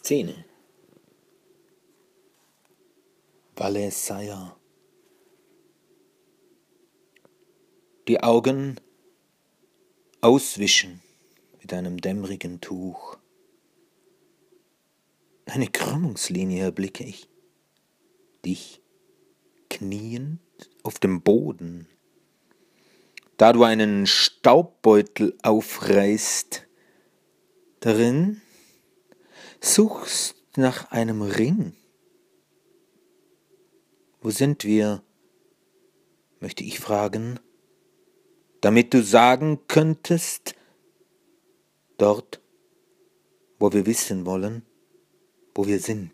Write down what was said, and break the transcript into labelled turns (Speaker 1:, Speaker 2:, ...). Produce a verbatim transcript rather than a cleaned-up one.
Speaker 1: Szene. Valais-Sire. Die Augen auswischen mit einem dämmerigen Tuch. Eine Krümmungslinie erblicke ich. Dich kniend auf dem Boden. Da du einen Staubbeutel aufreißt, darin suchst nach einem Ring. Wo sind wir, möchte ich fragen, damit du sagen könntest, dort, wo wir wissen wollen, wo wir sind.